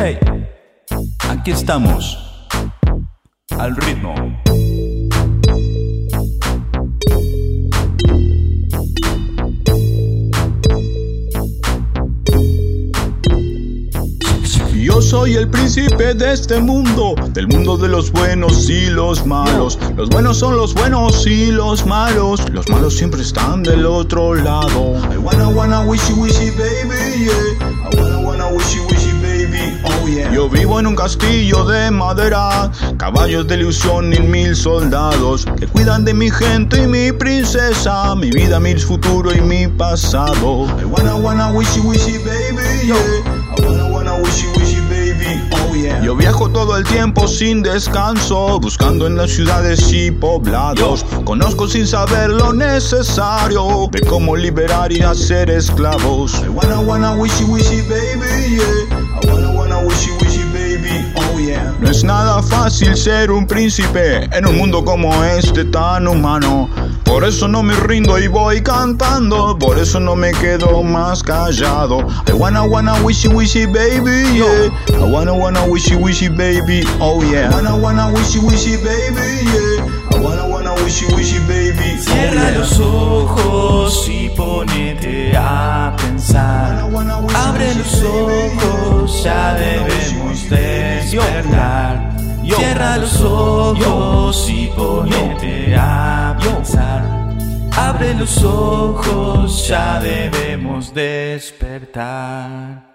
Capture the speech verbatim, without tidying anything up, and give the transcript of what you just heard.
Hey, aquí estamos, al ritmo. Yo soy el príncipe de este mundo, del mundo de los buenos y los malos. Los buenos son los buenos y los malos, los malos siempre están del otro lado. I wanna wanna wishy wishy baby, yeah. I wanna wanna wishy wishy baby, oh yeah. Yo vivo en un castillo de madera, caballos de ilusión y mil soldados que cuidan de mi gente y mi princesa, mi vida, mi futuro y mi pasado. I wanna wanna wishy wishy baby, yeah. I wanna wanna wishy wishy baby, oh yeah. Yo viajo todo el tiempo sin descanso, buscando en las ciudades y poblados. Yo conozco sin saber lo necesario de cómo liberar y hacer esclavos. I wanna wanna wishy wishy baby, yeah. I wanna wanna wishy wishy baby, oh yeah. No es nada fácil ser un príncipe en un mundo como este tan humano. Por eso no me rindo y voy cantando, por eso no me quedo más callado. I wanna wanna wishy wishy baby, yeah. I wanna wanna wishy wishy baby, oh yeah. I wanna wanna wishy wishy baby, yeah. I wanna wanna wishy wishy baby, oh Cierra yeah. los ojos y ponete a pensar. Abre los ojos, ya debemos despertar. Cierra los ojos y ponete a pensar. Abre los ojos, ya debemos despertar.